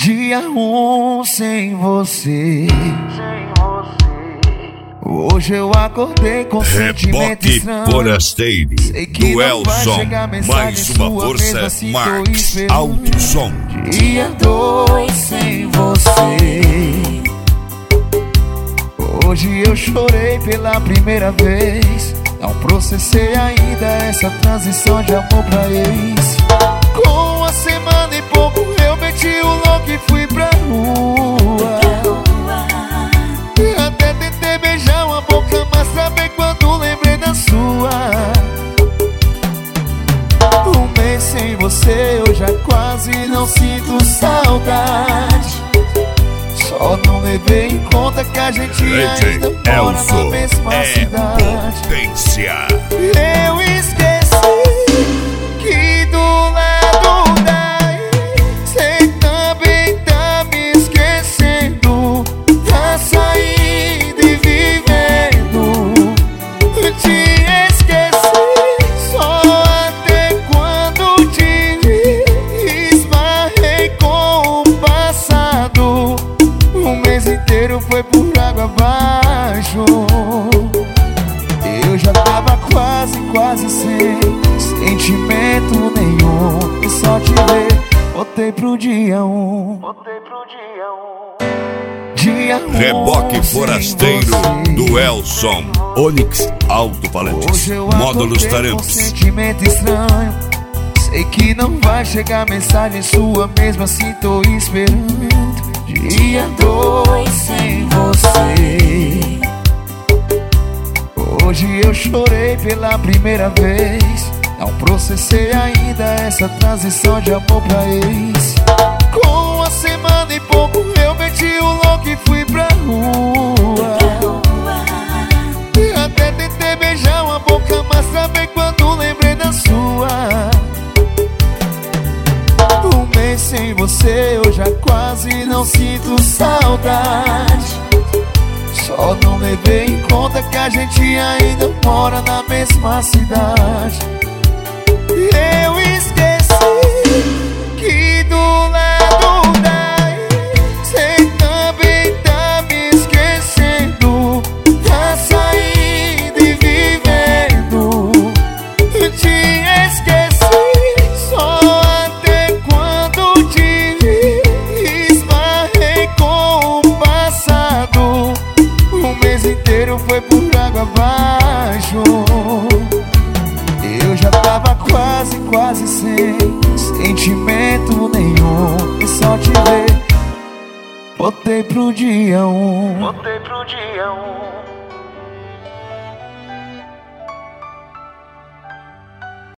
Dia sem você. Hoje eu acordei com sentimento estranho. Reboque Forasteiro do Elson. Mais uma força, Max Alto Som. Dia sem você. Hoje eu chorei pela primeira vez. Não processei ainda essa transição de amor pra ex. Com uma semana e pouco eu meti o louco e fui pra rua. Até tentei beijar uma boca, mas travei quando lembrei da sua. Um mês sem você eu já quase não sinto saudade. Só não levei em conta que a gente ainda mora na mesma cidade. Potência. Eu esqueci que do lado daí cê também tá me esquecendo. Tá saindo e vivendo. Te esqueci só até quando te vi. Esbarrei com o passado. O mês inteiro foi por água abaixo. Eu já tava quase sem sentimento nenhum. E só te ver, botei pro dia Dia Reboque Forasteiro do Elson. Onix Alto-Falantes. Módulos Taramps. Sentimento estranho. Sei que não vai chegar mensagem sua, mesmo assim tô esperando. Dia sem você. Hoje eu chorei pela primeira vez. Não processei ainda essa transição de amor pra ex. Com uma semana e pouco eu meti o louco e fui pra rua. Até tentei beijar uma boca, mas travei quando lembrei da sua. Um mês sem você eu já quase não sinto saudade. Só não levei em conta que a gente ainda mora na mesma cidade. Eu esqueci que do lado daí cê também tá me esquecendo. Tá saindo e vivendo. Te esqueci só até quando te vi. Esbarrei com o passado. O mês inteiro foi por água abaixo. Eu já tava quase sem sentimento nenhum. E só te ver, botei pro dia 1.